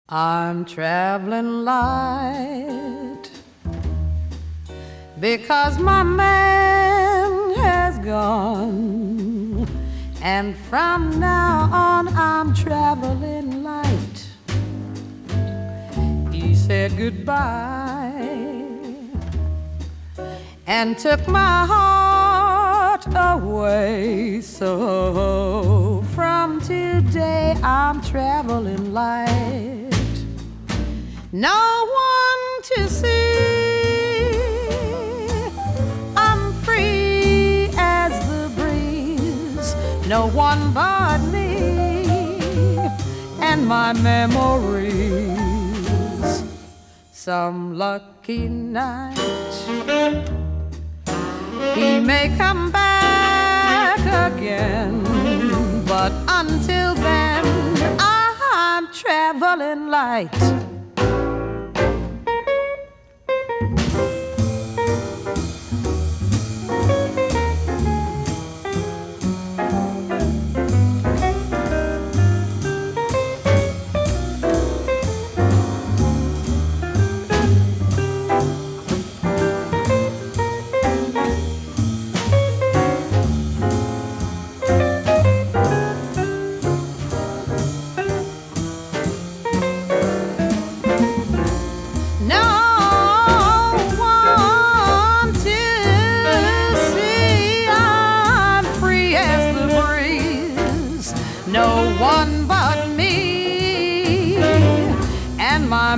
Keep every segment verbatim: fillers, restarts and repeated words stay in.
I'm traveling light because my man has gone, and from now on I'm traveling light. He said goodbye and took my heart away, so from today I'm traveling light. No one to see, I'm free as the breeze. No one but me and my memories. Some lucky night he may come back again, but until then I'm traveling light. No one but me and my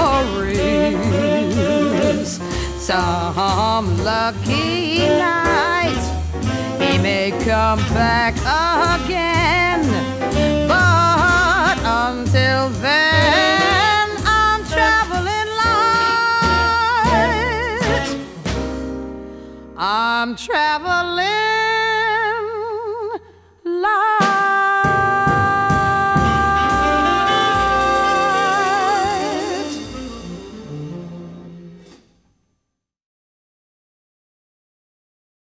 memories. Some lucky night he may come back again, but until then I'm traveling light. I'm traveling